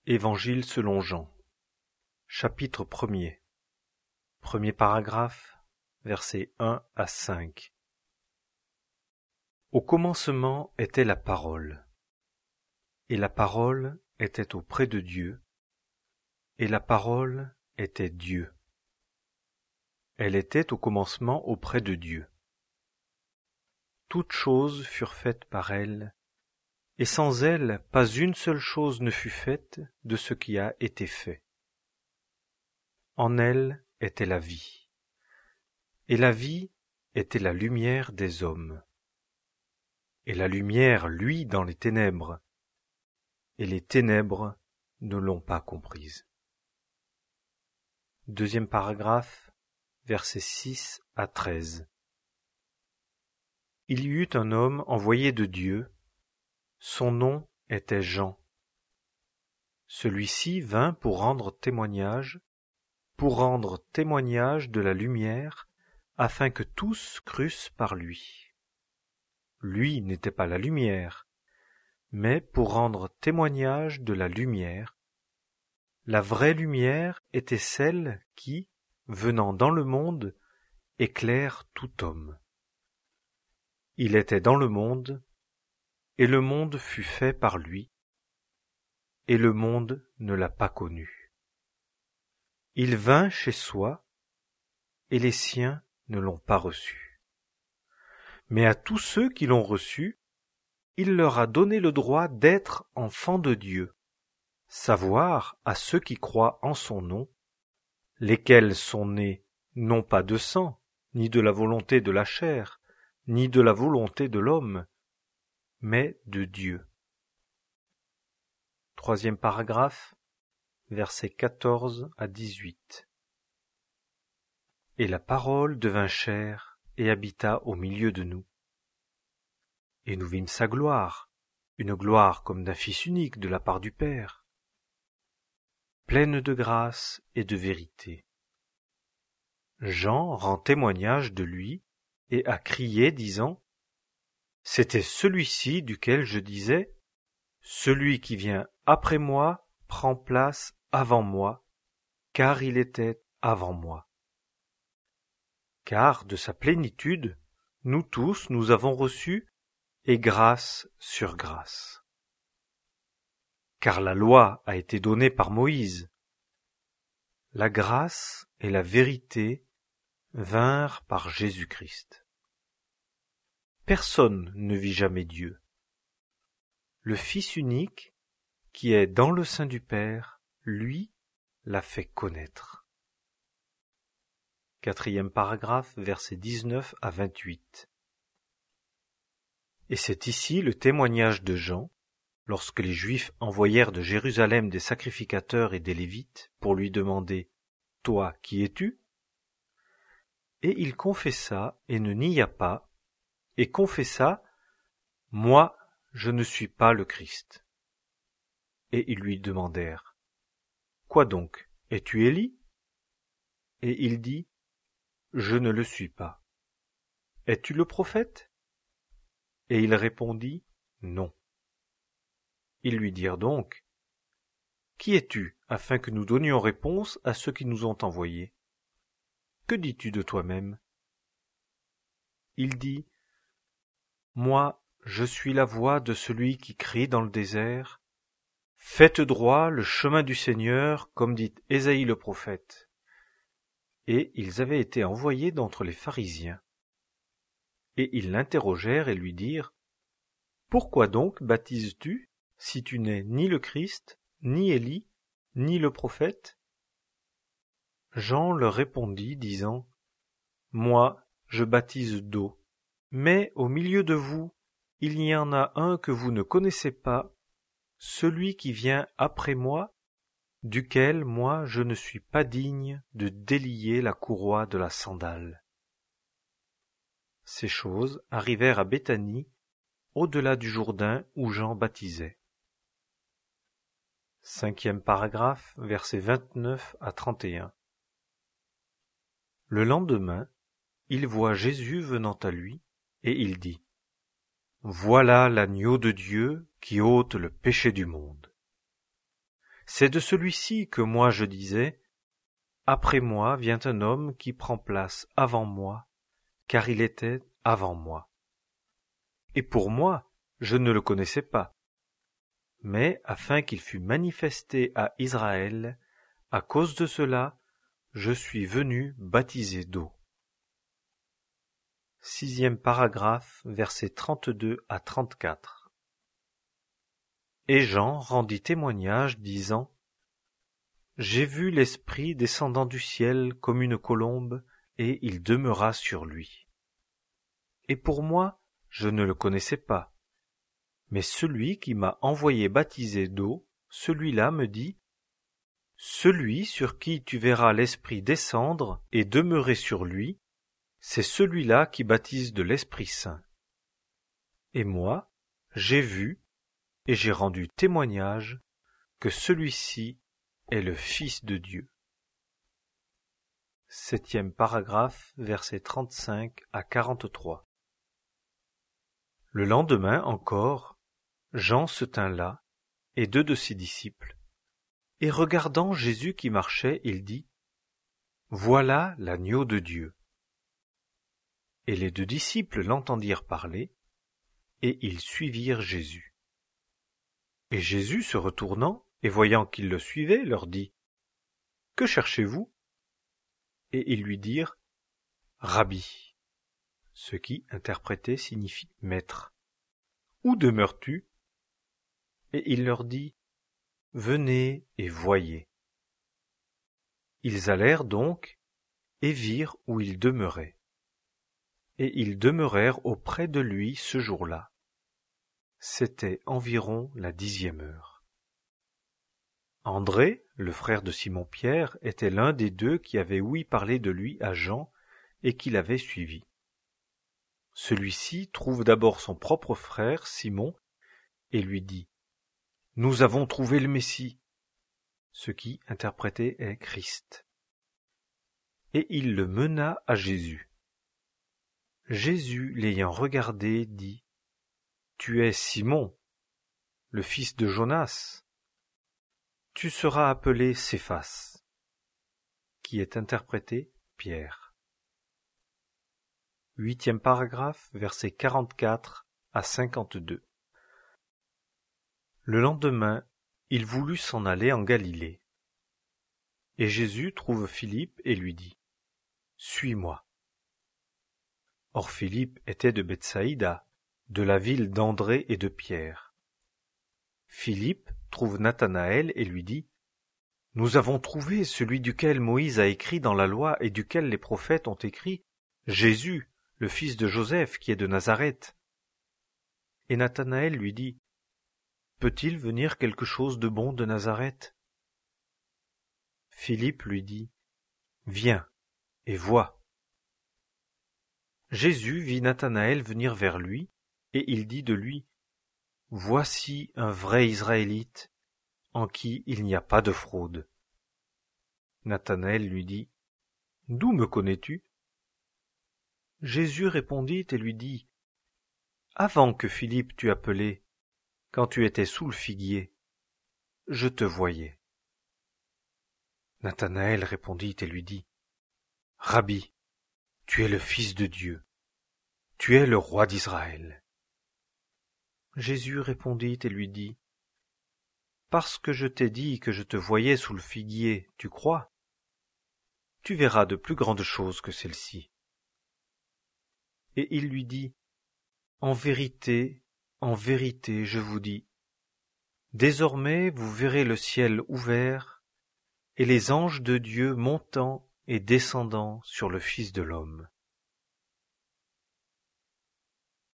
Évangile selon Jean. Chapitre 1er. Premier paragraphe, versets 1 à 5. Au commencement était la parole, et la parole était auprès de Dieu, et la parole était Dieu. Elle était au commencement auprès de Dieu. Toutes choses furent faites par elle, et sans elle, pas une seule chose ne fut faite de ce qui a été fait. En elle était la vie, et la vie était la lumière des hommes. Et la lumière luit dans les ténèbres, et les ténèbres ne l'ont pas comprise. Deuxième paragraphe, versets 6 à 13. Il y eut un homme envoyé de Dieu, son nom était Jean. Celui-ci vint pour rendre témoignage de la lumière, afin que tous crussent par lui. Lui n'était pas la lumière, mais pour rendre témoignage de la lumière. La vraie lumière était celle qui, venant dans le monde, éclaire tout homme. Il était dans le monde, et le monde fut fait par lui, et le monde ne l'a pas connu. Il vint chez soi, et les siens ne l'ont pas reçu. Mais à tous ceux qui l'ont reçu, il leur a donné le droit d'être enfants de Dieu, savoir à ceux qui croient en son nom, lesquels sont nés non pas de sang, ni de la volonté de la chair, ni de la volonté de l'homme, mais de Dieu. Troisième paragraphe, versets 14 à 18. Et la parole devint chair et habita au milieu de nous. Et nous vîmes sa gloire, une gloire comme d'un Fils unique de la part du Père, pleine de grâce et de vérité. Jean rend témoignage de lui et a crié, disant : « C'était celui-ci duquel je disais : celui qui vient après moi prend place avant moi, car il était avant moi. Car de sa plénitude, nous tous nous avons reçu, et grâce sur grâce. Car la loi a été donnée par Moïse. La grâce et la vérité vinrent par Jésus-Christ. Personne ne vit jamais Dieu. Le Fils unique, qui est dans le sein du Père, lui, l'a fait connaître. Quatrième paragraphe, versets 19 à 28. Et c'est ici le témoignage de Jean, lorsque les Juifs envoyèrent de Jérusalem des sacrificateurs et des Lévites pour lui demander : « Toi, qui es-tu ? » Et il confessa et ne nia pas, et confessa : « Moi, je ne suis pas le Christ. » Et ils lui demandèrent : « Quoi donc ? Es-tu Élie ? » Et il dit : « Je ne le suis pas. » « Es-tu le prophète ? » Et il répondit : « Non. » Ils lui dirent donc : « Qui es-tu, afin que nous donnions réponse à ceux qui nous ont envoyés ? Que dis-tu de toi-même ? » Il dit : « Moi, je suis la voix de celui qui crie dans le désert : faites droit le chemin du Seigneur, comme dit Ésaïe le prophète. » Et ils avaient été envoyés d'entre les pharisiens. Et ils l'interrogèrent et lui dirent : « Pourquoi donc baptises-tu, si tu n'es ni le Christ, ni Élie, ni le prophète ? » Jean leur répondit, disant : « Moi, je baptise d'eau, mais au milieu de vous, il y en a un que vous ne connaissez pas, celui qui vient après moi, duquel moi je ne suis pas digne de délier la courroie de la sandale. » Ces choses arrivèrent à Béthanie, au-delà du Jourdain où Jean baptisait. Cinquième paragraphe, versets 29 à 31. Le lendemain, il voit Jésus venant à lui, et il dit : « Voilà l'agneau de Dieu qui ôte le péché du monde. » C'est de celui-ci que moi je disais, après moi vient un homme qui prend place avant moi, car il était avant moi. Et pour moi, je ne le connaissais pas. Mais afin qu'il fût manifesté à Israël, à cause de cela, je suis venu baptiser d'eau. 6e paragraphe, versets 32 à 34. Et Jean rendit témoignage, disant: J'ai vu l'Esprit descendant du ciel comme une colombe, et il demeura sur lui. Et pour moi, je ne le connaissais pas. Mais celui qui m'a envoyé baptiser d'eau, celui-là me dit: Celui sur qui tu verras l'Esprit descendre et demeurer sur lui, c'est celui-là qui baptise de l'Esprit Saint. Et moi, j'ai vu et j'ai rendu témoignage que celui-ci est le Fils de Dieu. 7e paragraphe, versets 35 à 43. Le lendemain encore, Jean se tint là, et 2 de ses disciples, et regardant Jésus qui marchait, il dit: Voilà l'agneau de Dieu. Et les 2 disciples l'entendirent parler, et ils suivirent Jésus. Et Jésus, se retournant, et voyant qu'ils le suivaient, leur dit: Que cherchez-vous? Et ils lui dirent: Rabbi, ce qui, interprété, signifie maître. Où demeures-tu? Et il leur dit: Venez et voyez. Ils allèrent donc, et virent où il demeurait. Et ils demeurèrent auprès de lui ce jour-là. C'était environ la 10e heure. André, le frère de Simon-Pierre, était l'un des 2 qui avaient ouï parler de lui à Jean et qui l'avait suivi. Celui-ci trouve d'abord son propre frère, Simon, et lui dit: Nous avons trouvé le Messie, ce qui, interprété, est Christ. Et il le mena à Jésus. Jésus, l'ayant regardé, dit: Tu es Simon, le fils de Jonas. Tu seras appelé Céphas, qui est interprété Pierre. 8e paragraphe, versets 44 à 52. Le lendemain, il voulut s'en aller en Galilée. Et Jésus trouve Philippe et lui dit: Suis-moi. Or Philippe était de Bethsaïda, de la ville d'André et de Pierre. Philippe trouve Nathanaël et lui dit: Nous avons trouvé celui duquel Moïse a écrit dans la loi et duquel les prophètes ont écrit, Jésus, le fils de Joseph, qui est de Nazareth. Et Nathanaël lui dit: Peut-il venir quelque chose de bon de Nazareth? Philippe lui dit: Viens et vois. Jésus vit Nathanaël venir vers lui, et il dit de lui: Voici un vrai Israélite, en qui il n'y a pas de fraude. Nathanaël lui dit: D'où me connais-tu? Jésus répondit et lui dit: Avant que Philippe t'eût appelé, quand tu étais sous le figuier, je te voyais. Nathanaël répondit et lui dit: Rabbi, tu es le Fils de Dieu, tu es le roi d'Israël. Jésus répondit et lui dit: Parce que je t'ai dit que je te voyais sous le figuier, tu crois? Tu verras de plus grandes choses que celles-ci. Et il lui dit: En vérité, je vous dis, désormais vous verrez le ciel ouvert et les anges de Dieu montant et descendant sur le Fils de l'homme.